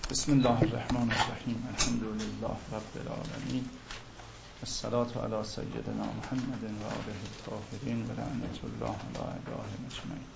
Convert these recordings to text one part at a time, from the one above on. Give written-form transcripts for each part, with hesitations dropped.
بسم الله الرحمن الرحیم. الحمد لله رب العالمین. الصلاة علی سیدنا محمد و آله الطاهرین و لعنت الله علی اعدائهم اجمعین.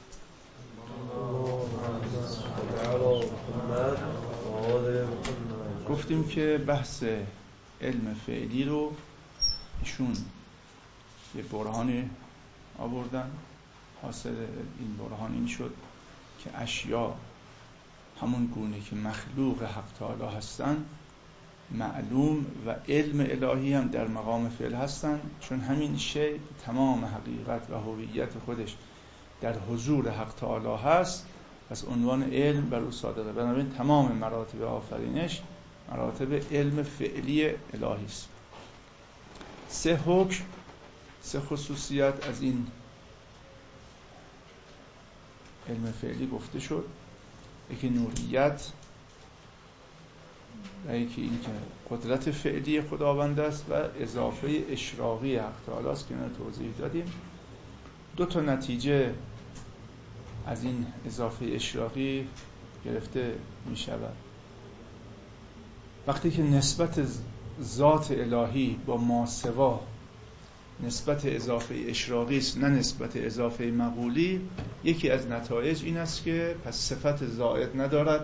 گفتیم که بحث علم فعلی رو ایشون یه برهانی آوردن. حاصل این برهان این شد که اشیا همون گونه که مخلوق حق تعالی هستن معلوم و علم الهی هم در مقام فعل هستن، چون همین شی تمام حقیقت و هویت خودش در حضور حق تعالی هست، پس عنوان علم بر او صادقه. بنابراین تمام مراتب آفرینش مراتب علم فعلی الهی است. سه حکم، سه خصوصیت از این علم فعلی گفته شد. یکی نوریت و یکی این که قدرت فعلی خداوند است و اضافه اشراقی حق تعالی است که اینو توضیح دادیم. دو تا نتیجه از این اضافه اشراقی گرفته می شود. وقتی که نسبت ذات الهی با ماسوا نسبت اضافه اشراقی است نه نسبت اضافه مقولی، یکی از نتایج این است که پس صفت زائد ندارد،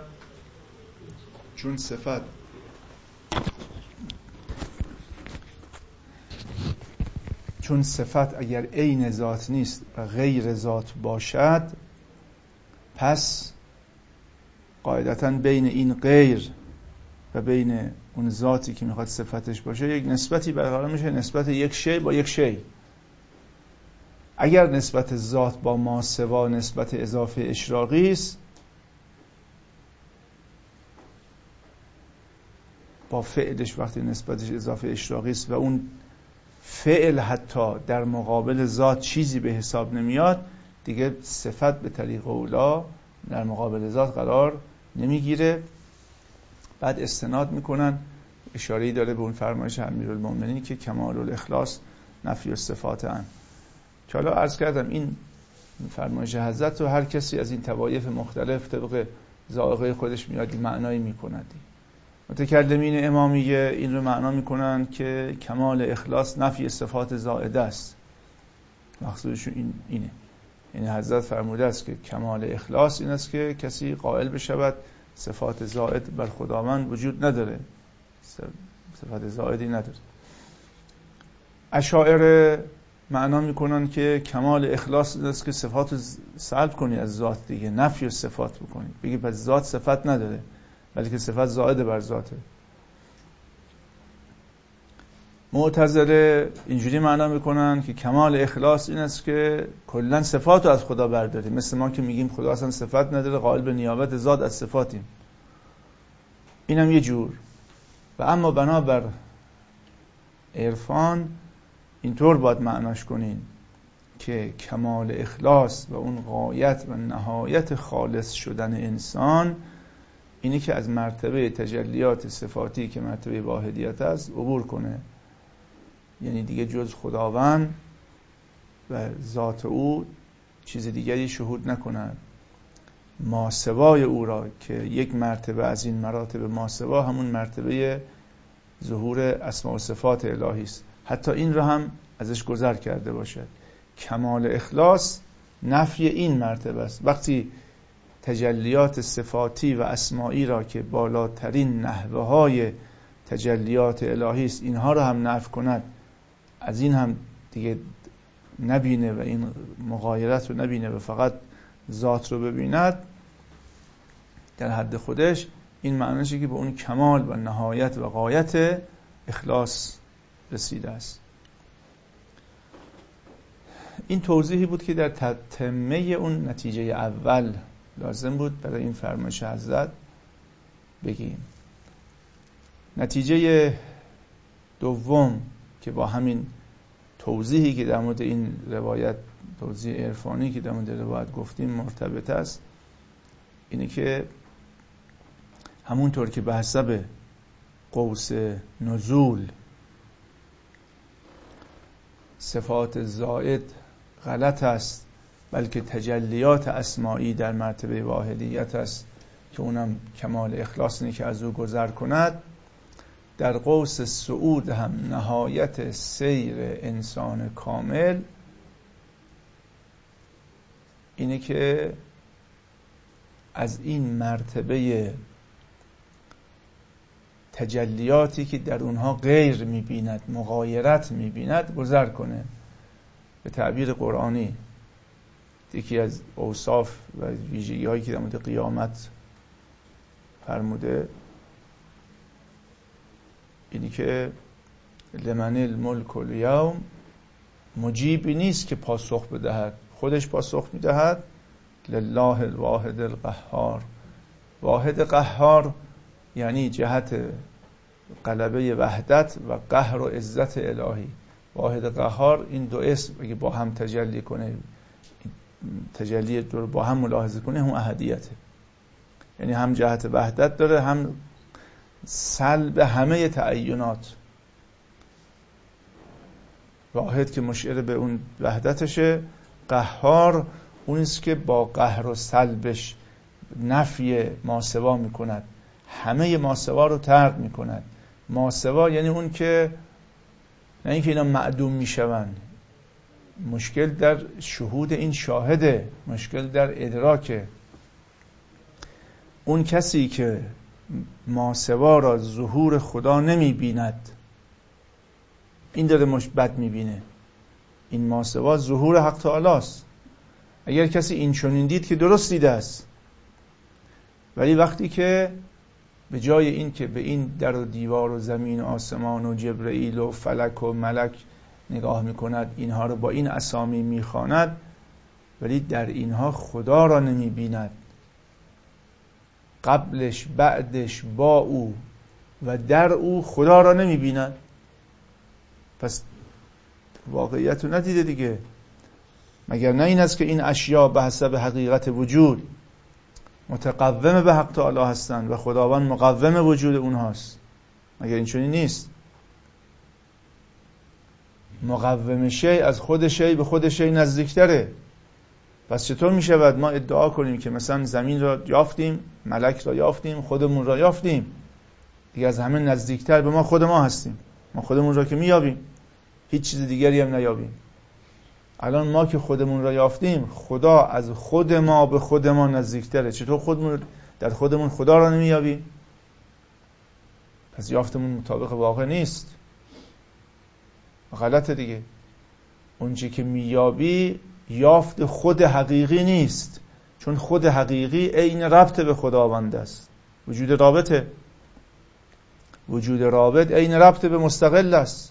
چون صفت اگر عین ذات نیست و غیر ذات باشد، پس قاعدتاً بین این غیر و بین اون ذاتی که میخواد صفتش باشه یک نسبتی برقرار میشه، نسبت یک شی با یک شی. اگر نسبت ذات با ماسوا نسبت اضافه اشراقی است، با فعلش وقتی نسبتش اضافه اشراقی است و اون فعل حتی در مقابل ذات چیزی به حساب نمیاد، دیگه صفت به طریق اولا در مقابل ذات قرار نمیگیره. بعد استناد میکنن، اشاره‌ای داره به اون فرمایش امیرالمومنین که کمال الاخلاص نفی الصفات ان. که حالا عرض کردم این فرمایش حضرت رو هر کسی از این طوایف مختلف طبق ذائقه خودش میاد معنایی میکند. متکلمین امامیه این رو معنا میکنن که کمال اخلاص نفی صفات زائده است. مقصودشون اینه. یعنی حضرت فرموده است که کمال اخلاص این است که کسی قائل بشود صفات زائد بر خداوند وجود نداره، صفات زائدی نداره. اشاعره معنا میکنن که کمال اخلاص این است که صفات رو سلب کنی از ذات، دیگه نفی و صفات بکنی، بگی پس ذات صفت نداره بلکه صفت زائد بر ذاته. معتزله اینجوری معنا میکنن که کمال اخلاص این است که کلا صفات رو از خدا برداریم، مثل ما که میگیم خدا اصلا صفت نداره، قائل به نیابت ذات از صفاتیم. اینم یه جور. و اما بنابر عرفان اینطور باید معناش کنین که کمال اخلاص و اون غایت و نهایت خالص شدن انسان اینی که از مرتبه تجلیات صفاتی که مرتبه واحدیت است عبور کنه، یعنی دیگه جز خداوند و ذات او چیز دیگری شهود نکند. ماسوای او را که یک مرتبه از این مراتب ماسوا همون مرتبه ظهور اسماء و صفات الهی است، حتی این را هم ازش گذر کرده باشد. کمال اخلاص نفی این مرتبه است. وقتی تجلیات صفاتی و اسمائی را که بالاترین نحوه های تجلیات الهی است اینها را هم نفی کند، از این هم دیگه نبینه و این مغایرت رو نبینه و فقط ذات رو ببیند در حد خودش، این معنیشه که به اون کمال و نهایت و غایت اخلاص رسیده است. این توضیحی بود که در تتمه اون نتیجه اول لازم بود برای این فرمایش حضرت بگیم. نتیجه دوم که با همین توضیحی که در مورد این روایت، توضیح عرفانی که در مورد روایت گفتیم مرتبط است، اینه که همونطور که به حسب قوس نزول صفات زائد غلط است، بلکه تجلیات اسمائی در مرتبه واحدیت است که اونم کمال اخلاص اینه که از او گذر کند، در قوس صعود هم نهایت سیر انسان کامل اینه که از این مرتبه تجلیاتی که در اونها غیر میبیند، مغایرت میبیند، گذر کنه. به تعبیر قرآنی یکی از اوصاف و ویژگی هایی که در مورد قیامت فرموده اینی که لمن الملک الیوم، مجیبی نیست که پاسخ بدهد، خودش پاسخ میدهد. لله الواحد القهار، واحد قهار یعنی جهت غلبه وحدت و قهر و عزت الهی. واحد قهار این دو اسم اگه با هم تجلی کنه، تجلی دو رو با هم ملاحظه کنه، هم احدیته، یعنی هم جهت وحدت داره، هم سلب همه تعینات. واحد که مشعر به اون وحدتشه، قهار اونیست که با قهر و سلبش نفی ماسوا میکند، همه ماسوا رو طرد میکند. ماسوا یعنی اون که نه اینکه اینا معدوم میشون، مشکل در شهود این شاهده، مشکل در ادراکه. اون کسی که ماسوا را ظهور خدا نمیبیند، این داره بد میبینه. این ماسوا ظهور حق تعالی است. اگر کسی این چنین دید که درست دیده است، ولی وقتی که به جای این که به این در و دیوار و زمین و آسمان و جبرئیل و فلک و ملک نگاه میکند، اینها رو با این اسامی میخواند، ولی در اینها خدا را نمیبیند، قبلش بعدش با او و در او خدا را نمیبیند، پس واقعیت رو ندیده دیگه. مگر نه این است که این اشیاء به حسب حقیقت وجود متقوم به حق تعالی هستند و خداوند مقوم وجود اونهاست؟ مگر این چنین نیست؟ مقوم شیء از خود شیء به خود شیء نزدیکتره. پس چطور می شود ما ادعا کنیم که مثلا زمین را یافتیم، ملک را یافتیم، خودمون را یافتیم، دیگه از همه نزدیکتر به ما خود ما هستیم؟ ما خودمون را که می یابیم، هیچ چیز دیگری هم نیابیم. الان ما که خودمون را یافتیم، خدا از خود ما به خود ما نزدیکتره. چطور خودمون در خودمون خدا را نمیابیم؟ پس یافتمون مطابق واقع نیست، غلطه دیگه. اونچه که میابی یافت خود حقیقی نیست، چون خود حقیقی عین ربط به خداوند است. وجود رابطه، وجود رابط عین ربط به مستقل است.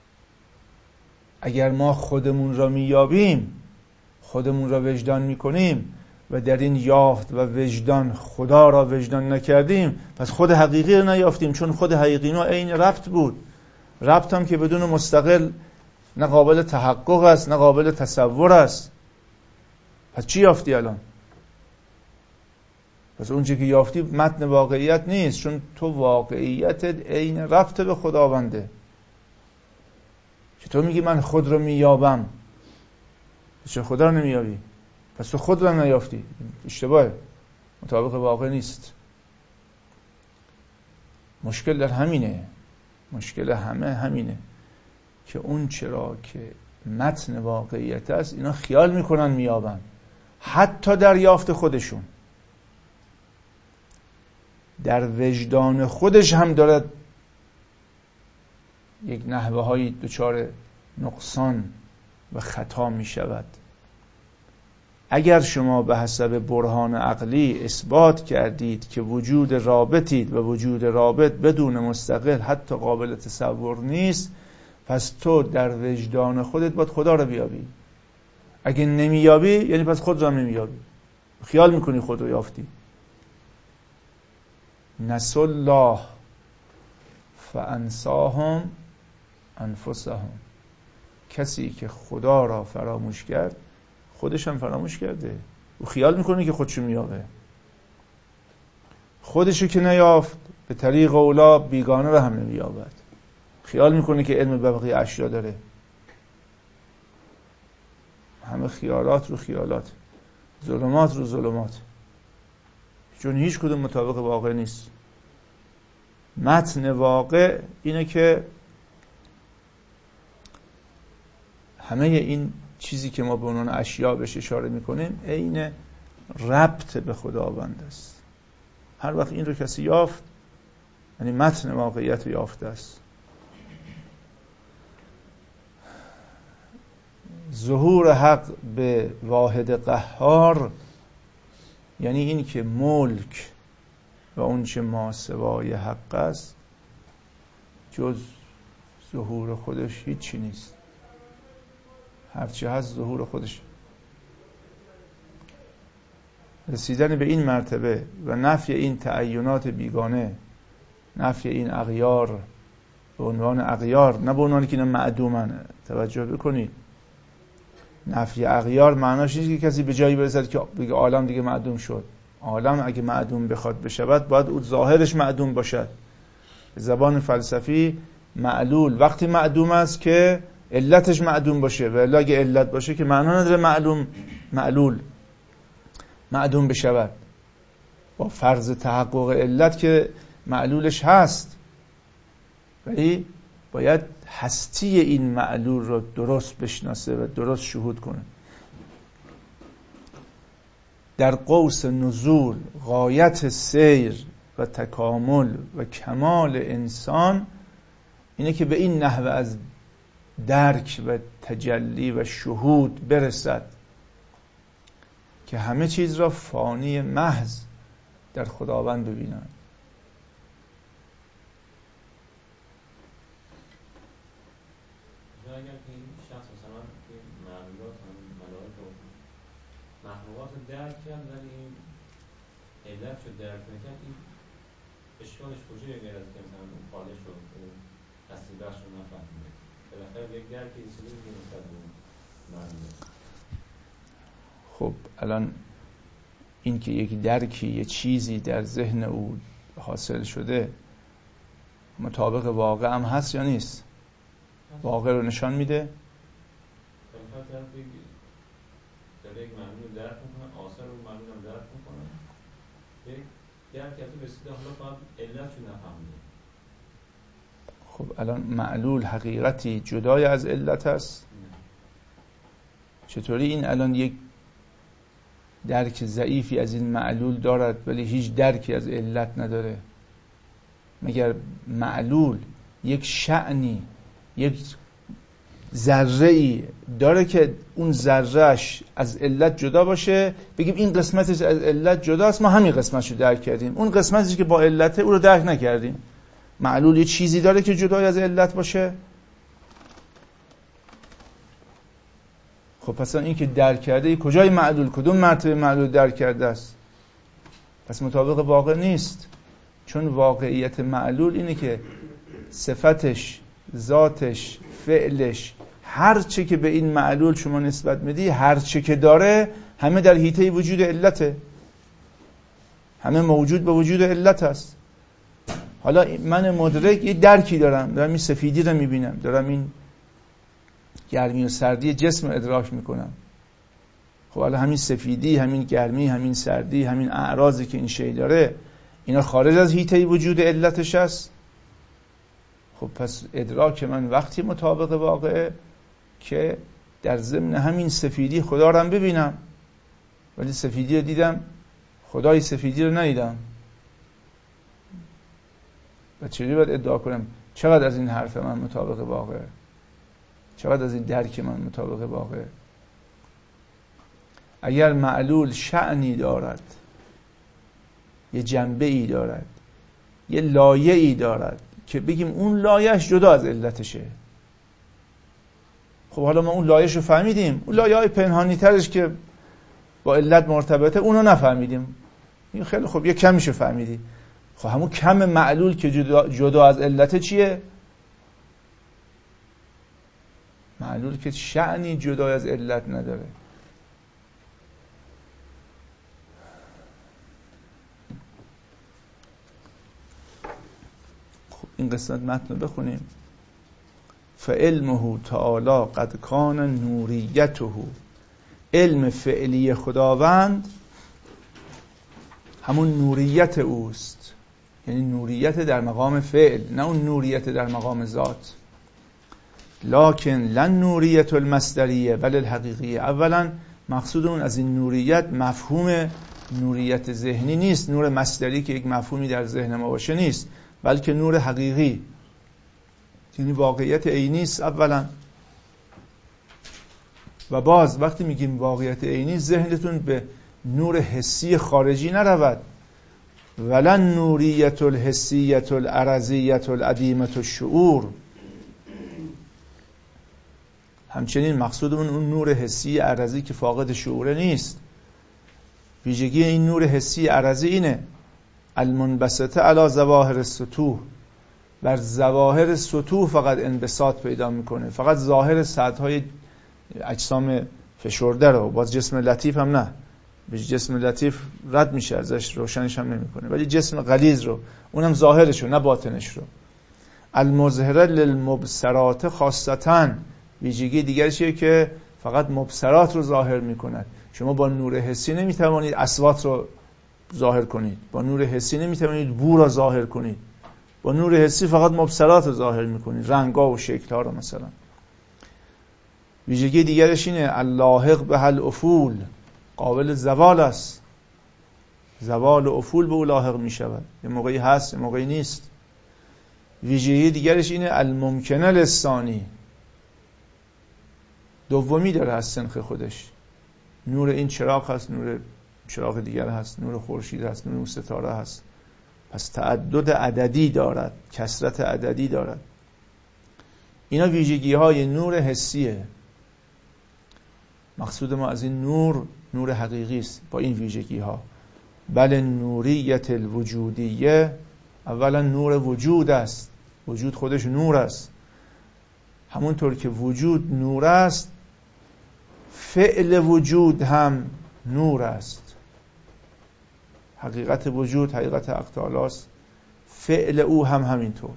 اگر ما خودمون را میابیم، خودمون را وجدان میکنیم و در این یافت و وجدان خدا را وجدان نکردیم، پس خود حقیقی را نیافتیم، چون خود حقیقی ما عین ربط بود. ربط هم که بدون مستقل نه قابل تحقق است نه قابل تصور است. پس چی یافتی الان؟ پس اون چی که یافتی متن واقعیت نیست، چون تو واقعیتت عین ربط به خداونده. چطور میگی من خود رو میابم؟ چرا خدا رو نمیابی؟ پس تو خود رو نیافتی. اشتباهه، مطابق واقع نیست. مشکل در همینه، مشکل همه همینه که اون چرا که متن واقعیت است اینا خیال میکنن میابن، حتی در یافت خودشون، در وجدان خودش هم دارد یک نحوه هایی دچار نقصان و خطا می شود. اگر شما به حسب برهان عقلی اثبات کردید که وجود رابطید و وجود رابط بدون مستقل حتی قابل تصور نیست، پس تو در وجدان خودت باید خدا رو بیابی. اگه نمیابی یعنی پس خود رو نمیابی، خیال میکنی خود رو یافتی. نسوا الله فانساهم انفسهم. کسی که خدا را فراموش کرد خودش هم فراموش کرده. او خیال میکنه که خودشو میابه، خودشو که نیافت به طریق اولا بیگانه رو هم نمیابد. خیال میکنه که علم به بقیه اشیا داره. همه خیالات رو خیالات، ظلمات رو ظلمات. چون هیچ کدوم مطابق واقع نیست. متن واقع اینه که همه این چیزی که ما به عنوان اشیاء بهش اشاره میکنیم عین ربط به خداوند است. هر وقت این رو کسی یافت یعنی متن واقعیت رو یافته است. ظهور حق به واحد قهار یعنی این که ملک و اون چه ماسوای حق است جز ظهور خودش هیچی نیست. هرچی هست ظهور خودش. رسیدن به این مرتبه و نفی این تعینات بیگانه، نفی این اغیار به عنوان اغیار، نه به عنوان که اینا معدومن. توجه بکنید، نفی اغیار معناش نیست که کسی به جایی برسد که بگه عالم دیگه معدوم شد. عالم اگه معدوم بخواد بشود باید اون ظاهرش معدوم باشد. به زبان فلسفی معلول وقتی معدوم است که علتش معدوم باشه، و الا اگه علت باشه که معنا نداره معلول معدوم بشود. با فرض تحقق علت که معلولش هست، ولی باید هستی این معلول رو درست بشناسه و درست شهود کنه. در قوس نزول غایت سیر و تکامل و کمال انسان اینه که به این نحوه از درک و تجلی و شهود برسد که همه چیز را فانی محض در خداوند ببینند. اگر که این شخص مثلا که معلولات ملائک و مخلوقات درک کرد ولی این علت شد درک نکرد، این اشکالش کجا غیر از که مثلا اون خالش رو تصدیل بخش رو نفهمیده؟ بالاخره یک درک یه چیزی دیگه نسبت به اون معلولات. خب الان این که یک درکی یه چیزی در ذهن او حاصل شده مطابق واقع هم هست یا نیست؟ واقع رو نشان میده؟ در یک معلول درک میکنه، آثار رو معلول هم درک میکنه، یک درک از او رسیده، حالا فقط علت رو نفهمیده. خب الان معلول حقیقتی جدای از علت است؟ چطوری این الان یک درک ضعیفی از این معلول دارد ولی هیچ درکی از علت نداره؟ مگر معلول یک شأنی، یک ذره‌ای داره که اون ذره‌اش از علت جدا باشه، بگیم این قسمتش از علت جداست، ما همین قسمتشو درک کردیم، اون قسمتش که با علته او رو درک نکردیم. معلول یه چیزی داره که جدای از علت باشه؟ خب پس این که درک کرده کجای معلول، کدوم مرتبه معلول درک کرده است؟ پس مطابق واقع نیست. چون واقعیت معلول اینه که صفتش، ذاتش، فعلش، هر چه که به این معلول شما نسبت میدی، هر چه که داره همه در حیطه وجود علته، همه موجود به وجود علت است. حالا من مدرک یه درکی دارم این سفیدی رو میبینم، دارم این گرمی و سردی جسم رو ادراک میکنم. خب حالا همین سفیدی، همین گرمی، همین سردی، همین اعراضی که این شی داره، اینا خارج از حیطه وجود علتش است. خب پس ادراک من وقتی مطابق واقعه که در ضمن همین سفیدی خدا رو هم ببینم، ولی سفیدی رو دیدم، خدای سفیدی رو ندیدم. و چجوری باید ادعا کنم چقدر از این حرف من مطابق واقعه، چقدر از این درک من مطابق واقعه؟ اگر معلول شأنی دارد، یه جنبه ای دارد، یه لایه ای دارد که بگیم اون لایه‌اش جدا از علتشه، خب حالا ما اون لایه‌اش رو فهمیدیم، اون لایه‌های پنهانی ترش که با علت مرتبطه اونو نفهمیدیم. این خیلی خب یه کمیشو فهمیدی. خب همون کم معلول که جدا از علت چیه؟ معلول که شأنی جدا از علت نداره. خب این قسمت متن رو بخونیم. فعلمه تعالی قد کان نوریته، علم فعلی خداوند همون نوریت اوست، یعنی نوریت در مقام فعل، نه اون نوریت در مقام ذات. لکن لن نوریت المصدریه بل الحقیقیه. اولا مقصود اون از این نوریت مفهوم نوریت ذهنی نیست، نور مصدری که یک مفهومی در ذهن ما باشه نیست، بلکه نور حقیقی، یعنی واقعیت عینی است اولا. و باز وقتی میگیم واقعیت عینی، ذهنتون به نور حسی خارجی نرود. ولن نوریت الحسیت الارضیت العدیمت الشعور. همچنین مقصود اون نور حسی عرضی که فاقد شعور نیست. ویژگی این نور حسی عرضی اینه: المنبسطه علی ظواهر السطوح، بر ظواهر سطوح فقط انبساط پیدا میکنه، فقط ظاهر سطح‌های اجسام فشرده رو، باز جسم لطیف هم نه، جسم لطیف رد میشه ازش، روشنش هم نمیکنه، ولی جسم غلیظ رو، اونم ظاهرش رو نه باطنش رو. المظهره للمبصرات خاصتاً، ویژگی دیگرشیه که فقط مبصرات رو ظاهر میکند. شما با نور حسی نمیتوانید اصوات رو ظاهر کنید، با نور حسی نمیتوانید بو رو ظاهر کنید، با نور حسی فقط مبصرات رو ظاهر میکنید، رنگا و شکل‌ها رو مثلا. ویژگی دیگرش اینه اللاحق به الافول، قابل زوال است، زوال و افول به او لاحق میشود، یه موقعی هست یه موقعی نیست. ویژگی دیگرش اینه الممکنه للثانی، دومی داره از سنخ خودش. نور این چراغ هست، نور چراغ دیگر هست، نور خورشید هست، نور ستاره هست. پس تعدد عددی دارد، کثرت عددی دارد. اینا ویژگی های نور حسیه. مقصود ما از این نور، نور حقیقی است با این ویژگی ها. بل نوریت الوجودیه، اولا نور وجود است، وجود خودش نور است. همونطور که وجود نور است، فعل وجود هم نور است. حقیقت وجود حقیقت حق تعالی است، فعل او هم همینطور،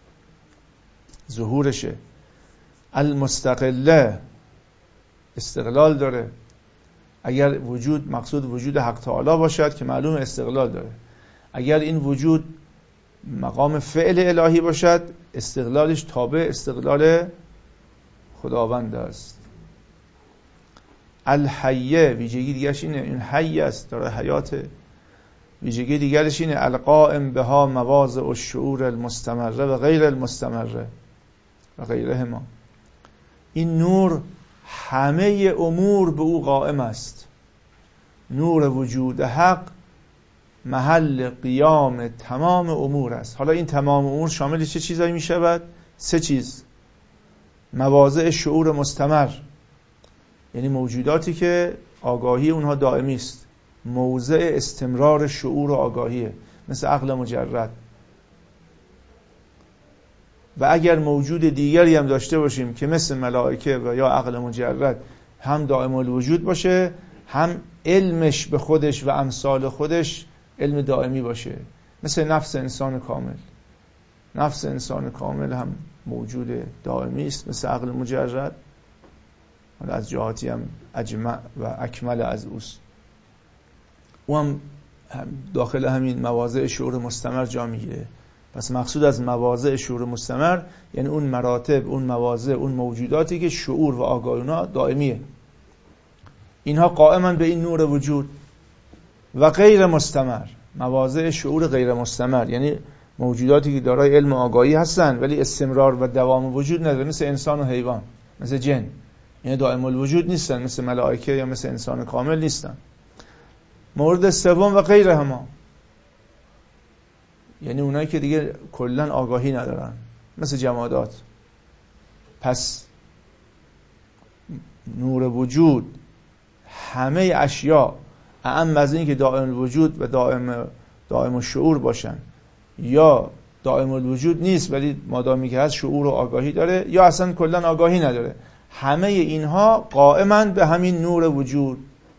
ظهورشه. المستقله، استقلال داره. اگر وجود مقصود وجود حق تعالی باشد که معلوم استقلال داره، اگر این وجود مقام فعل الهی باشد، استقلالش تابع استقلال خداوند است. الحیه، ویژگی دیگرش اینه، این حی است، داره حیاته. ویژگی دیگرش اینه القائم بها مواضع الشعور المستمره و غیر المستمره و غیرهما. این نور همه امور به او قائم است. نور وجود حق محل قیام تمام امور است. حالا این تمام امور شامل چه چیزایی می شود؟ 3 چیز. مواضع شعور مستمر، یعنی موجوداتی که آگاهی اونها دائمی است، موضع استمرار شعور و آگاهیه، مثل عقل مجرد. و اگر موجود دیگری هم داشته باشیم که مثل ملائکه و یا عقل مجرد هم دائم الوجود باشه، هم علمش به خودش و امثال خودش علم دائمی باشه، مثل نفس انسان کامل. نفس انسان کامل هم موجود دائمی است مثل عقل مجرد، ولی از جهاتی هم اجمع و اکمل از اوست. او هم داخل همین مواضع شعور مستمر جا میگیره. پس مقصود از مواضع شعور مستمر یعنی اون مراتب، اون مواضع، اون موجوداتی که شعور و آگاهی اونها دائمیه. اینها قائمن به این نور وجود. و غیر مستمر، مواضع شعور غیر مستمر یعنی موجوداتی که دارای علم و آگاهی هستن ولی استمرار و دوام وجود نداره، مثل انسان و حیوان، مثل جن، یعنی دائم الوجود نیستن، مثل ملائکه یا مثل انسان کامل نیستن. مورد سوم و غیرهما، یعنی اونایی که دیگه کلن آگاهی ندارن، مثل جمادات. پس نور وجود همه اشیاء، اعم از این که دائم الوجود و دائم الشعور باشن، یا دائم الوجود نیست ولی مادامی که هست شعور و آگاهی داره، یا اصلا کلن آگاهی نداره، همه اینها قائمن به همین نور وجود.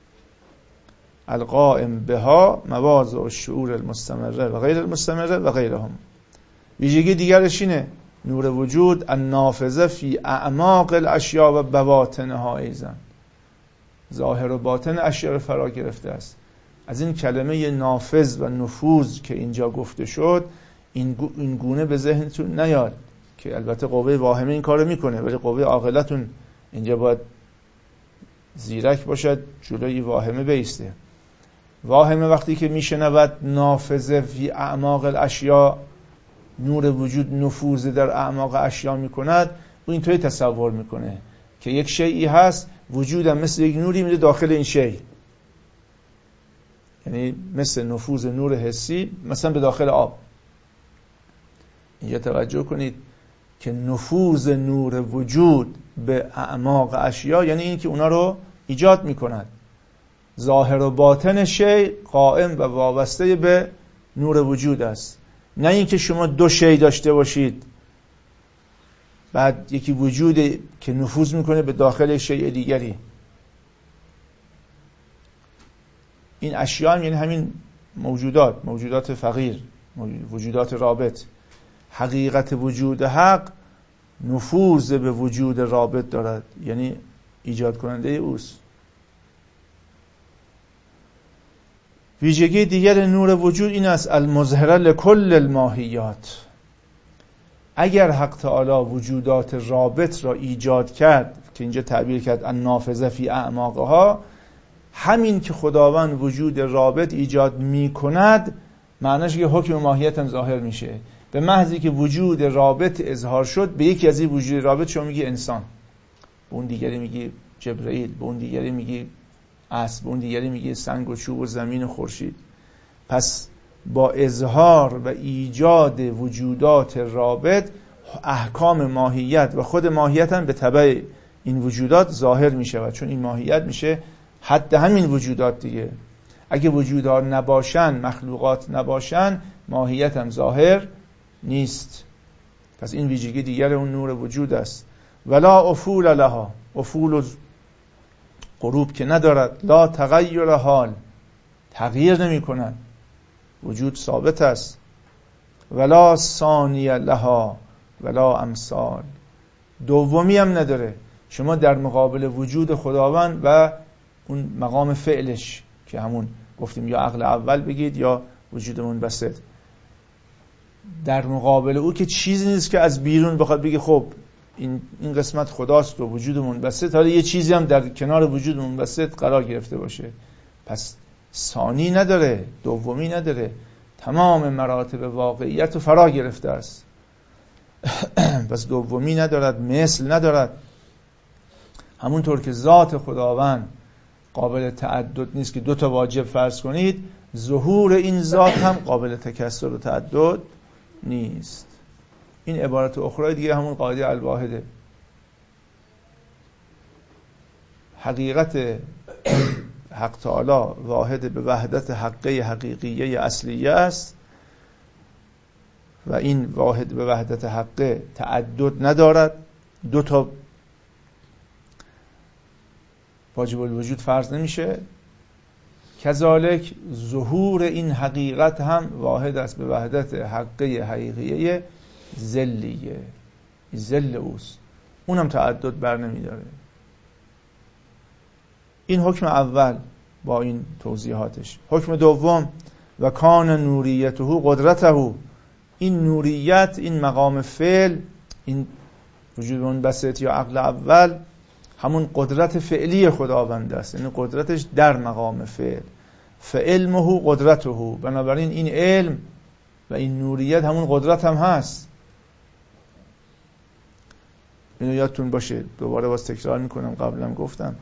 القائم بها مواضع الشعور المستمره و غیر المستمره و غیرهم. ویژگی دیگرش اینه نور وجود النافذه فی اعماق الاشیاء و بواطنها ایضا، ظاهر و باطن اشیاء رو فرا گرفته است. از این کلمه نافذ و نفوذ که اینجا گفته شد این گونه به ذهنتون نیاد که البته قوه واهمه این کارو میکنه، ولی قوه عاقلتون اینجا باید زیرک باشد، جلوی واهمه بیسته. واهمه وقتی که میشنود نافذ فی اعماق الاشیاء، نور وجود نفوذ در اعماق اشیا میکند، او اینطوری تصور میکنه که یک شیئی هست، وجودم مثل یک نوری میره داخل این شیء، یعنی مثل نفوذ نور حسی مثلا به داخل آب. اینجا توجه کنید که نفوذ نور وجود به اعماق اشیا یعنی این که اونا رو ایجاد میکند. ظاهر و باطن شیء قائم و وابسته به نور وجود است، نه اینکه شما دو شیء داشته باشید بعد یکی وجود که نفوذ میکنه به داخل شیء دیگری. این اشیا هم یعنی همین موجودات فقیر، وجودات رابط. حقیقت وجود حق نفوذ به وجود رابط دارد، یعنی ایجاد کننده اوست. ویژگی دیگر نور وجود این است المظهر لکل الماهیات. اگر حق تعالی وجودات رابط را ایجاد کرد که اینجا تعبیر کرد النافذه فی اعماقها، همین که خداوند وجود رابط ایجاد می کند معناش که حکم ماهیت هم ظاهر میشه. به محضی که وجود رابط اظهار شد، به یکی از این وجود رابط شما میگی انسان، به اون دیگری میگی جبرئیل، به اون دیگری میگی اسب، به اون دیگری میگی سنگ و چوب و زمین و خورشید. پس با اظهار و ایجاد وجودات رابط احکام ماهیت و خود ماهیت هم به تبع این وجودات ظاهر میشه، چون این ماهیت میشه حد همین وجودات دیگه. اگه وجودات نباشن، مخلوقات نباشن، ماهیت هم ظاهر نیست. پس این ویژگی دیگر اون نور وجود است. ولا افول لها، افول و غروب که ندارد، لا تغییر حال، تغییر نمی کند، وجود ثابت است. ولا ثانی لها ولا امثال، دومی هم نداره. شما در مقابل وجود خداوند و اون مقام فعلش که همون گفتیم یا عقل اول بگید یا وجود منبسط، در مقابل او که چیزی نیست که از بیرون بخواد بگه خب این قسمت خداست و وجود منبسط، حالا یه چیزی هم در کنار وجود منبسط قرار گرفته باشه. پس ثانی نداره، دومی نداره، تمام مراتب واقعیت رو فرا گرفته است. پس دومی ندارد، مثل ندارد. همونطور که ذات خداوند قابل تعدد نیست که دو تا واجب فرض کنید، ظهور این ذات هم قابل تکثر و تعدد نیست. این عبارت اخرى دیگه همون قاعده الواحده. حقیقت حق تعالی واحد به وحدت حقه حقیقیه اصلیه است و این واحد به وحدت حقه تعدد ندارد، دو تا واجب الوجود فرض نمیشه. کذالک ظهور این حقیقت هم واحد است به وحدت حقه حقیقیه ذلیه، ذل اوست، اونم تعدد بر نمیداره. این حکم اول با این توضیحاتش. حکم دوم و کان نوریته قدرته، این نوریت، این مقام فعل، این وجود منبسط یا عقل اول همون قدرت فعلی خداوند است، یعنی قدرتش در مقام فعل. فعلمه قدرته، بنابراین این علم و این نوریت همون قدرت هم هست. اینو یادتون باشه، دوباره باز تکرار میکنم، قبلا گفتم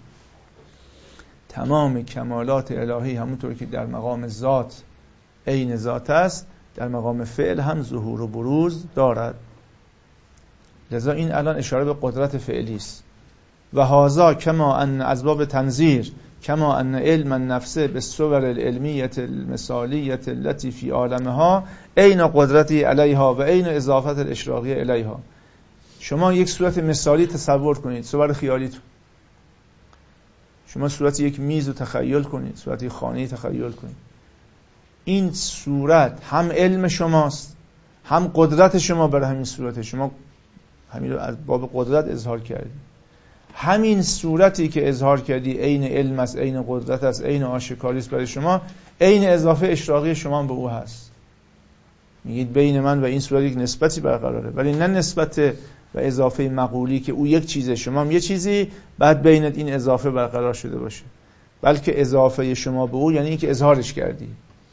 تمام کمالات الهی همونطور که در مقام ذات عین ذات است، در مقام فعل هم ظهور و بروز دارد. لذا این الان اشاره به قدرت فعلی است. و هذا کما ان اسباب تنظیر کما ان علم النفس بالصور العلمیه المثالیه التي فی عالمها عین قدرتی علیها و عین اضافت الاشراقیه الیها. شما یک صورت مثالی تصور کنید، صور خیالیتون. شما صورت یک میز رو تخیل کنید، صورت یک خانه تخیل کنید. این صورت هم علم شماست، هم قدرت شما برای همین صورت. شما همین رو از باب قدرت اظهار کردید. همین صورتی که اظهار کردی عین علم است، عین قدرت است، عین آشکاری است برای شما، عین اضافه اشراقی شما به او هست. میگید بین من و این صورت یک نسبتی برقراره، ولی نه نسبت و اضافه مقولی که او یک چیزه شما هم یه چیزی، بعد بینت این اضافه برقرار شده باشه، بلکه اضافه شما به او یعنی این که اظهارش کردی.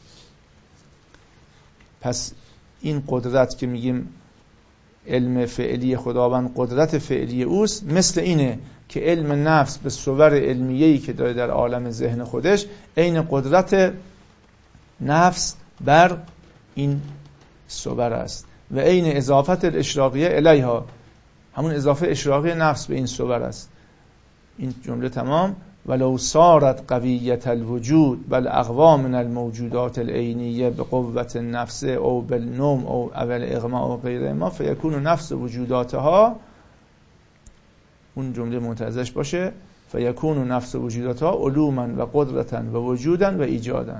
پس این قدرت که میگیم علم فعلی خداوند قدرت فعلی اوست، مثل اینه که علم نفس به صور علمیه‌ای که داره در عالم ذهن خودش عین قدرت نفس بر این صور است و عین اضافت الاشراقیه الیها، همون اضافه اشراقی نفس به این صور است. این جمله تمام. ولو صارت قویت الوجود بل اقوا من الموجودات العینیه به قوت النفس او بالنوم او اول اغما او غیر ما فیکون نفس وجوداتها، اون جمله منتظرش باشه، فیکون نفس وجوداتها علوما و قدرتا و وجودا و ایجادا.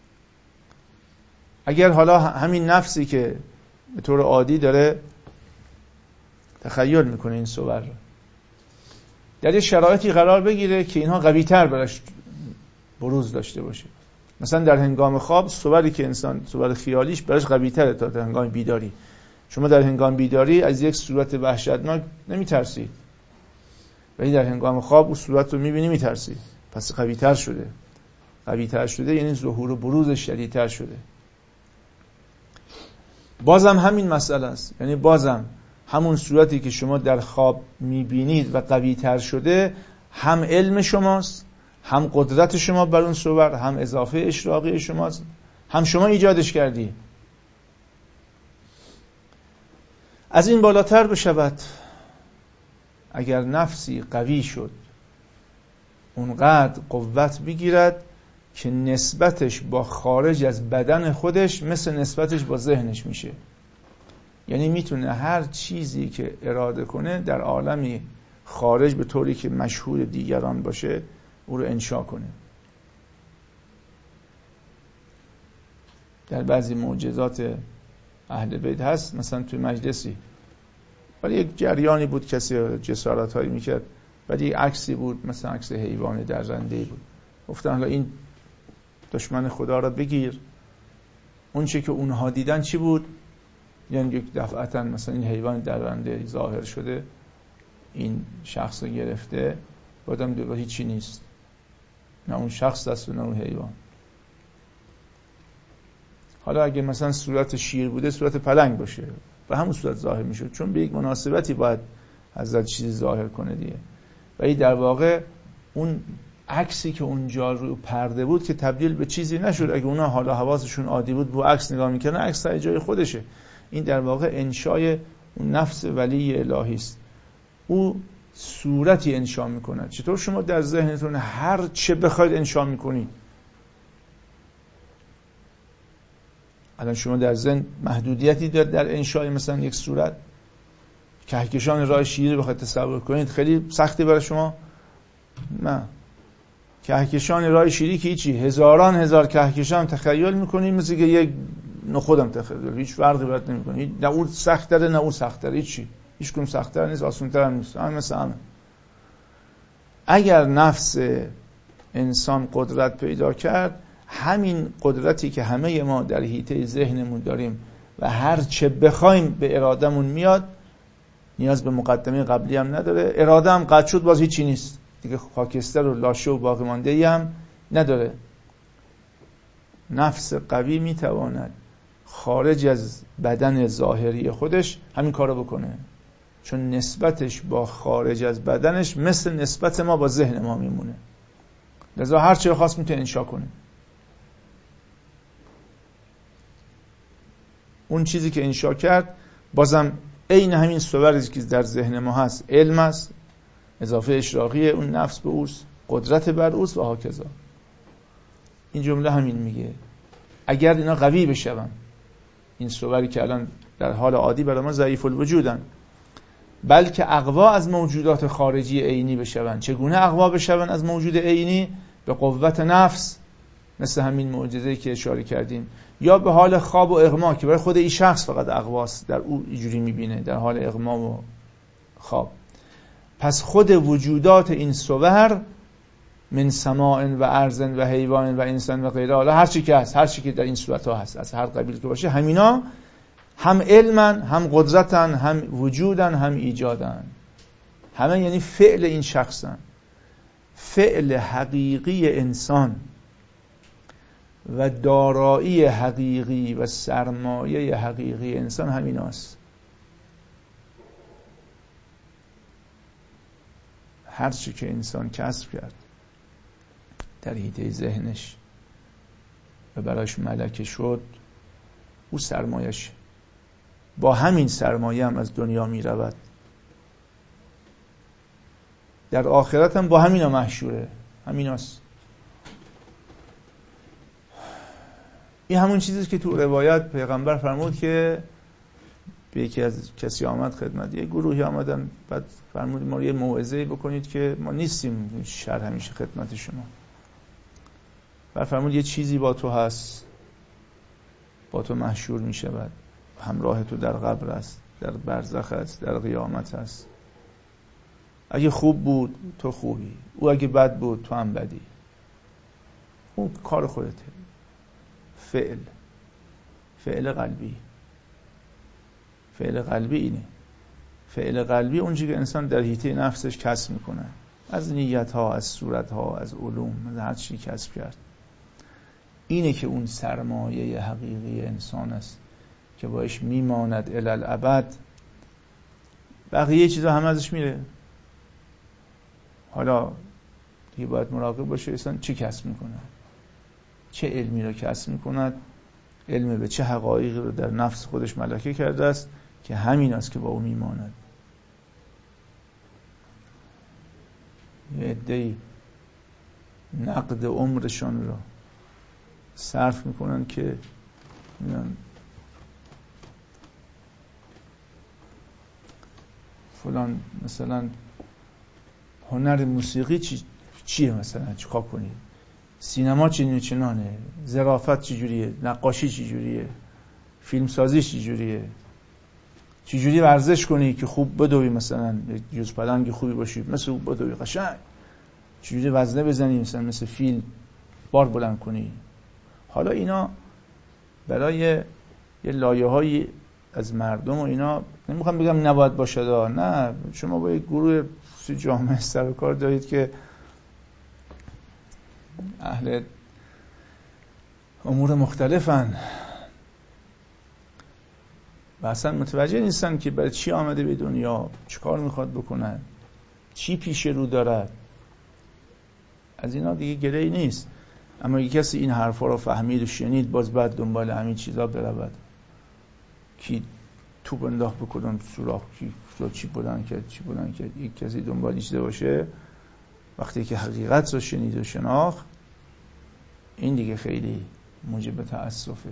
اگر حالا همین نفسی که به طور عادی داره تخیل میکنه این صور رو در یه شرایطی قرار بگیره که اینها قوی‌تر براش بروز داشته باشه، مثلا در هنگام خواب صوری که انسان صور خیالیش براش قوی‌تره تا در هنگام بیداری. شما در هنگام بیداری از یک صورت وحشتناک نمیترسید، ولی در هنگام خواب اون صورت رو میبینی میترسی، پس قوی‌تر شده. قوی‌تر شده یعنی ظهور و بروزش شدیدتر شده. بازم همین مسئله است، یعنی بازم همون صورتی که شما در خواب میبینید و قوی‌تر شده هم علم شماست، هم قدرت شما بر اون صور، هم اضافه اشراقی شماست، هم شما ایجادش کردی. از این بالاتر بشود، اگر نفسی قوی شد اونقدر قوت بگیرد که نسبتش با خارج از بدن خودش مثل نسبتش با ذهنش میشه، یعنی میتونه هر چیزی که اراده کنه در عالمی خارج به طوری که مشهور دیگران باشه او رو انشا کنه. در بعضی معجزات اهل بیت هست، مثلا توی مجلسی ولی یک جریانی بود کسی جسارت هایی میکرد، ولی عکسی بود مثلا عکس حیوان درنده‌ای بود، گفتن حالا این دشمن خدا را بگیر. اون چه که اونها دیدن چی بود؟ یعنی یک دفعتا مثلا این حیوان درنده ظاهر شده، این شخص رو گرفته، بعدم دیگه هیچی نیست، نه اون شخص است و نه اون حیوان. حالا اگه مثلا صورت شیر بوده صورت پلنگ باشه و همون صورت ظاهر میشد، چون به یک مناسبتی باید حضرت چیزی ظاهر کنه دیگه. ولی در واقع اون عکسی که اونجا رو پرده بود که تبدیل به چیزی نشد. اگه اونا حالا حواسشون عادی بود به عکس نگاه میکردن، عکس تا جای خودشه. این در واقع انشای اون نفس ولی الهی است. او صورتی انشا میکنه. چطور شما در ذهنتون هر چه بخواید انشا میکنید؟ الان شما در ذهن محدودیتی دارید در انشای مثلا یک صورت؟ کهکشان راه شیری بخواید تصور کنید خیلی سختی برای شما؟ نه. کهکشان راه شیری که هیچی، هزاران هزار کهکشان تخیل میکنید مثل که یک نخودم تخیل، هیچ فرقی برات نمیکنه. نه اون سخت‌تره نه اون سخت‌تره، هیچ کدوم سخت‌تر نیست، آسان‌تر هم نیست، همه مثل همه. اگر نفس انسان قدرت پیدا کرد، همین قدرتی که همه ما در حیطه ذهنمون داریم و هر چه بخوایم به ارادمون میاد، نیاز به مقدمه قبلی هم نداره. اراده هم قطع شد باز هیچی نیست دیگه، خاکستر و لاشه و باقی مانده‌ای هم نداره. نفس قوی میتواند خارج از بدن ظاهری خودش همین کارو بکنه، چون نسبتش با خارج از بدنش مثل نسبت ما با ذهن ما میمونه، لذا هر چه خواست میتونه انشا کنه. اون چیزی که انشا کرد بازم عین همین صوری که در ذهن ما هست، علم است، اضافه اشراقی اون نفس به اوست، قدرت بر اوست و هاکذا. این جمله همین میگه اگر اینا قوی بشون، این صوری که الان در حال عادی برای ما ضعیف الوجودن، بلکه اقوا از موجودات خارجی عینی بشون. چگونه اقوا بشون از موجود عینی؟ به قوت نفس، مثل همین معجزه‌ای که اشاره کردیم، یا به حال خواب و اغما که برای خود این شخص فقط اقواست، در او اینجوری میبینه در حال اغما و خواب. پس خود وجودات این صور من سماع و ارض و حیوان و انسان و غیره، حالا هر چی که هست، هر چی که در این صورت ها هست، از هر قبیل که باشه، همینا هم علمن، هم قدرتن، هم وجودن، هم ایجادن. همه یعنی فعل این شخصن. فعل حقیقی انسان و دارایی حقیقی و سرمایه حقیقی انسان همیناست. هر چی که انسان کسب کرد در حیطه ذهنش و براش ملکه شد، او سرمایه‌ش. با همین سرمایه هم از دنیا می رود، در آخرت هم با همینا محشوره. همیناست. این همون چیزیست که تو روایت پیغمبر فرمود که به یکی از کسی آمد خدمت، یه گروهی آمدن، بعد فرمود ما یه موعظه‌ای بکنید که ما نیستیم شهر همیشه خدمت شما. بعد فرمود یه چیزی با تو هست، با تو محشور می شود، همراه تو در قبر است، در برزخ است، در قیامت است. اگه خوب بود تو خوبی، او اگه بد بود تو هم بدی. اون کار خودته. فعل قلبی. فعل قلبی اینه. فعل قلبی اونجایی که انسان در حیطه نفسش کسب میکنه، از نیت ها، از صورت ها، از علوم، از هر چی کسب کرد، اینه که اون سرمایه حقیقی انسان است که باش میماند الالابد. بقیه چیزا همه ازش میره. حالا دیگه باید مراقب باشه انسان چی کسب میکنه، چه علمی رو کسب میکند، علم به چه حقایقی رو در نفس خودش ملکه کرده است که همین است که با او میماند. یه عده‌ای نقد عمرشان رو صرف میکنن که فلان مثلا هنر موسیقی چیه، مثلا چیکار کنی، سینما چنانه، ظرافت چجوریه، نقاشی چجوریه، فیلمسازی چجوری ورزش کنی که خوب بدوی، مثلا جوز پلنگ خوبی باشی مثل او بدوی قشنگ، چجوری وزنه بزنی مثل فیل بار بلند کنی. حالا اینا برای یه لایه‌هایی از مردم و اینا نمیخوام بگم نباید باشه، نه، شما با یک گروه جامعه سر و کار دارید که اهل امور مختلفن و اصلا متوجه نیستن که برای چی آمده به دنیا، چی کار میخواد بکنن، چی پیش رو دارد. از اینا دیگه گره‌ای نیست. اما اگه کسی این حرفا رو فهمید و شنید، باز بعد دنبال همین چیزا برود، کی توپ انداخت به کدوم سوراخ، چی بلند کرد، یک کسی دنبال این چیزا باشه، وقتی که حقیقت رو شنید و شناخت، این دیگه خیلی موجب تأسفه.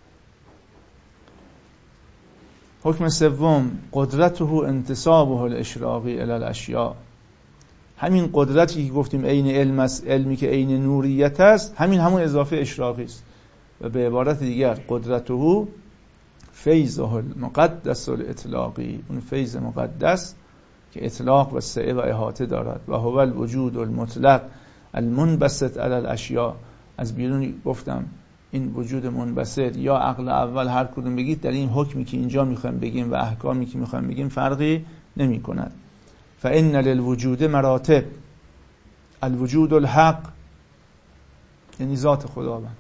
حکم سوم، قدرته انتسابه الاشراقی الی الاشیاء. همین قدرتی که گفتیم عین علم است، علمی که عین نوریت است، همون اضافه اشراقی است. و به عبارت دیگر قدرته فیضه المقدس الاطلاقی، اون فیض مقدس که اطلاق و سعه و احاطه دارد. و هو الوجود المطلق المنبسط علی الاشیاء. از بیرون گفتم این وجود منبسط یا عقل اول، هر کدوم بگید، در این حکمی که اینجا میخوایم بگیم و احکامی که میخوایم بگیم فرقی نمی کند. فإن للوجود مراتب، الوجود الحق یعنی ذات خداوند،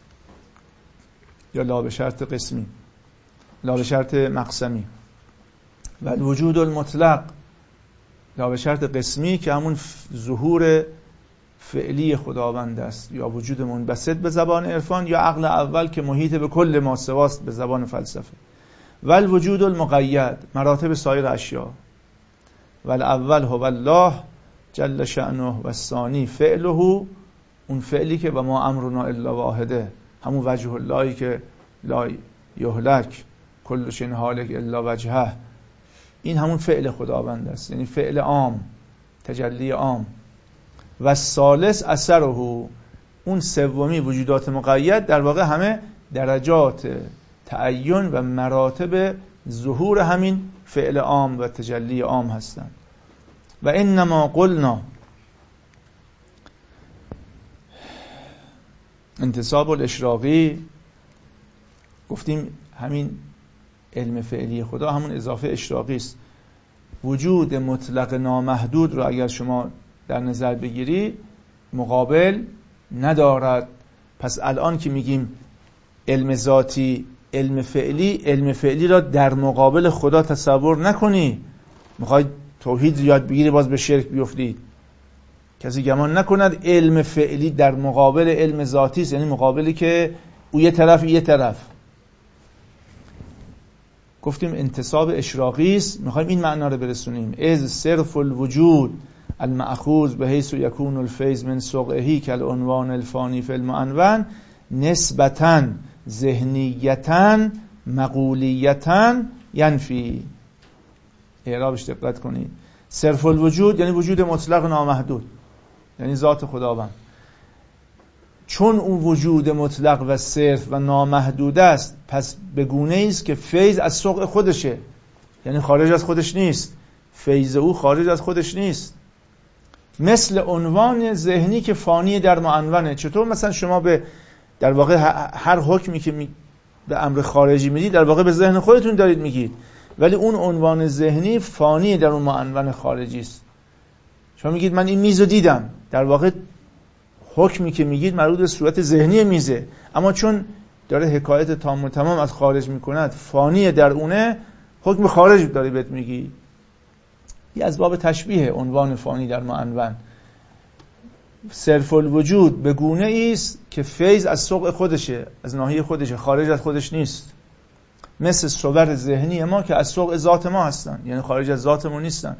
یا لا به شرط قسمی، لا به شرط مقسمی، و الوجود المطلق لا به شرط قسمی که همون ظهور فعلی خداوند است، یا وجود منبسط به زبان عرفان، یا عقل اول که محیط به کل ما سواست به زبان فلسفه. و الوجود المقید مراتب سایر اشیاء، و الاول هو الله جل شأنه و الثانی فعله، اون فعلی که و ما امرنا الا واحده، همون وجه اللهی که لا یهلک کل شیء هالک الا وجهه، این همون فعل خداوند است، یعنی فعل عام، تجلی عام. و الثالث اثره، اون سومی وجودات مقید در واقع همه درجات تعین و مراتب ظهور همین فعل عام و تجلی عام هستند. و انما قلنا، انتصاب الاشراقی گفتیم همین علم فعلی خدا همون اضافه اشراقی است. وجود مطلق نامحدود رو اگر شما در نظر بگیری مقابل ندارد. پس الان که میگیم علم ذاتی، علم فعلی را در مقابل خدا تصور نکنی. میخواید توحید یاد بگیری باز به شرک بیفتید. کسی گمان نکند علم فعلی در مقابل علم ذاتی است، یعنی مقابلی که او یه طرف. گفتیم انتصاب اشراقی است، میخوایم این معنا رو برسونیم. از صرف الوجود المأخوذ به حیث یکون الفیض من سقعه کالعنوان الفانی فی المعنون نسبتاً ذهنیتاً مقولیتاً ینفی. اعرابش دقت کنید. صرف الوجود یعنی وجود مطلق نامحدود، یعنی ذات خداوند. چون اون وجود مطلق و صرف و نامحدود است، پس به گونه است که فیض از سقع خودشه، یعنی خارج از خودش نیست. فیض او خارج از خودش نیست. مثل عنوان ذهنی که فانی در معنونه. چطور مثلا شما به در واقع هر حکمی که به امر خارجی میدید در واقع به ذهن خودتون دارید میگید، ولی اون عنوان ذهنی فانی در اون معنون خارجی است. شما میگید من این میزو دیدم، در واقع حکمی که میگید مربوط به صورت ذهنی میزه، اما چون داره حکایت تام و تمام از خارج میکند، فانی در اونه، حکم خارج داری بهت میگی. یه از باب تشبیه عنوان فانی در معنون. صرف الوجود به گونه است که فیض از سقع خودشه، از ناحیه خودشه، خارج از خودش نیست. مثل صور ذهنی ما که از سقع ذات ما هستن، یعنی خارج از ذات ما نیستن.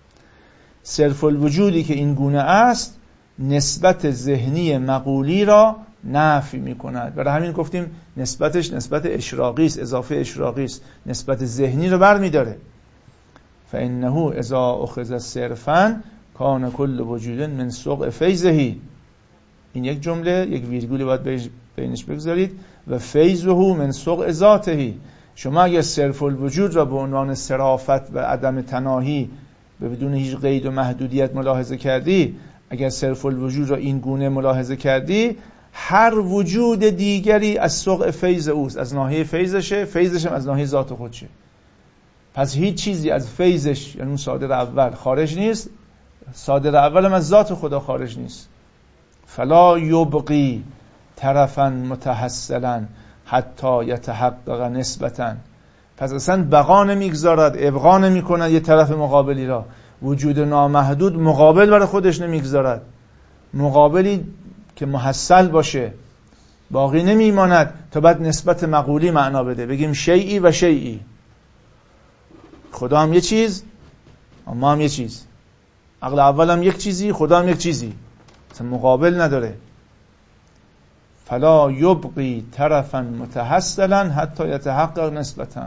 صرف الوجودی که این گونه است نسبت ذهنی مقولی را نفی می کند. برای همین گفتیم نسبتش نسبت اشراقی است، اضافه اشراقی است، نسبت ذهنی رو بر می داره. فإنه اذا اخذ صرفا کان کل وجود من سقع فیضه. این یک جمله، یک ویرگولی باید بینش بگذارید. و فیضه من سقع ذاته. شما اگر صرف الوجود را به عنوان صرافت و عدم تناهی بدون هیچ قید و محدودیت ملاحظه کردی، اگر صرف الوجود را این گونه ملاحظه کردی، هر وجود دیگری از سقع فیض اوست، از ناحیه فیضشه، فیضش هم از ناحیه ذات خودشه. پس هیچ چیزی از فیضش، یعنی اون صادر اول، خارج نیست، صادر اول هم از ذات خدا خارج نیست. فلا یبقی طرفا متحصلا حتی یتحقق نسبتا. پس اصلا بقا نمیگذارد، ابقا نمیکند یه طرف مقابلی را. وجود نامحدود مقابل برای خودش نمیگذارد، مقابلی که محصل باشه باقی نمیماند تا بعد نسبت مقولی معنا بده، بگیم شیئی و شیئی، خدا هم یه چیز ما هم یه چیز، عقل اول هم یک چیزی، خدا هم یک چیزی، اصلا مقابل نداره. فلا یبقی طرفا متحصلا حتی یتحقق نسبتا.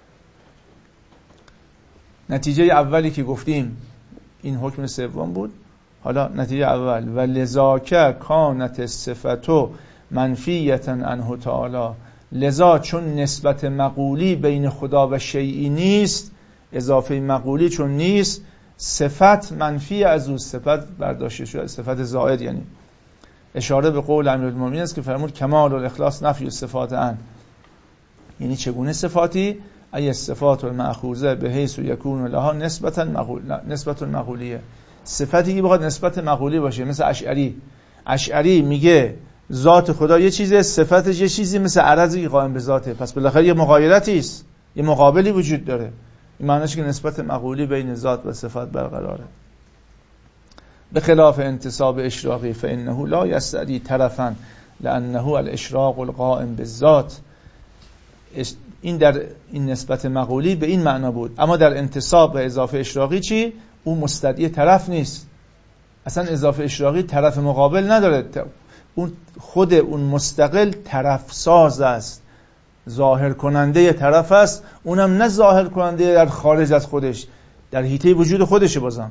نتیجه اولی که گفتیم این حکم سوم بود. حالا نتیجه اول و لذاک کانت صفتو منفیتا عنه تعالی. لذا چون نسبت مقولی بین خدا و شیئی نیست، اضافه مقولی چون نیست، صفت منفی از او، صفت برداشته شده، صفت زائد، یعنی اشاره به قول امیرالمومنین است که فرمود کمال الاخلاص نفی الصفات عن. یعنی چگونه صفاتی؟ ای الصفات المأخوذه به حیث یکون لها نسبت مقولیه. صفتی که بخواد نسبت مقولی باشه، مثل اشعری میگه ذات خدا یه چیزه، صفتش یه چیزی، مثل عرضی قائم به ذاته، پس بالاخره یه مغایرتی است، یه مقابلی وجود داره. این معنیش که نسبت مقولی بین ذات و صفات برقراره. به خلاف انتصاب اشراقی فانه لا یستدعی طرفا لانه الاشراق القائم بالذات. این در این نسبت مقولی به این معنا بود، اما در انتصاب و اضافه اشراقی چی؟ اون مستدعی طرف نیست، اصلا اضافه اشراقی طرف مقابل نداره، اون خود اون مستقل طرف ساز است، ظاهر کننده طرف است، اونم نه ظاهر کننده در خارج از خودش، در حیطه وجود خودشه بازم،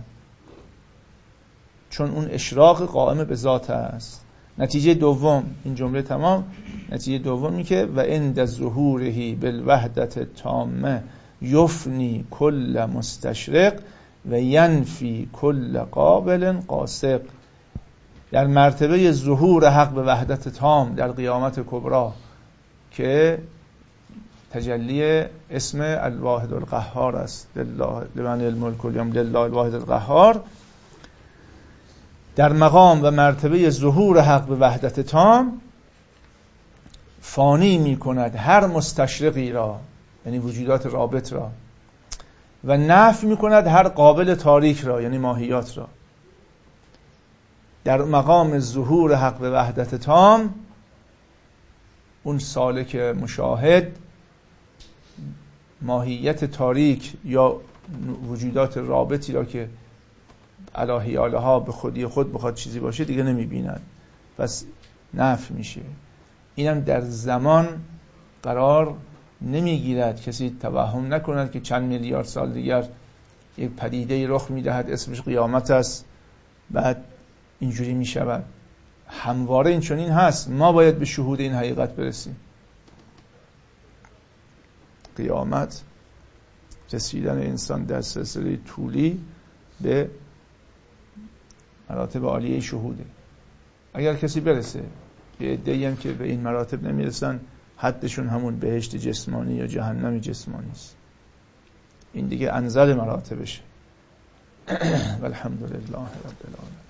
چون اون اشراق قائم به ذات است. نتیجه دوم، این جمله تمام، نتیجه دومی که و عند ظهوره بالوحدت تامه یفنی کل مستشرق و ینفی کل قابل قاصق. در مرتبه ظهور حق به وحدت تام در قیامت کبری که تجلی اسم الواحد القهار است، لمن الملک اليوم لله الواحد القهار، در مقام و مرتبه ظهور حق به وحدت تام فانی می کند هر مستشرقی را، یعنی وجودات رابط را، و نفی می کند هر قابل تاریک را، یعنی ماهیات را. در مقام ظهور حق به وحدت تام اون سالک مشاهد ماهیت تاریک یا وجودات رابطی را که الهیالها به خودی خود بخواد چیزی باشه دیگه نمی بیند، پس نفی میشه. اینم در زمان قرار نمیگیرد. کسی توهم نکند که چند میلیارد سال دیگر یک پدیده رخ میدهد اسمش قیامت است، بعد اینجوری میشود. همواره این چنین هست. ما باید به شهود این حقیقت برسیم. قیامت رسیدن انسان در سلسله طولی به مراتب عالیه شهوده. اگر کسی برسه، یه عده‌ای هم که به این مراتب نمیرسن حدشون همون بهشت جسمانی یا جهنم جسمانی است. این دیگه انزل مراتبشه. والحمدلله رب العالمین.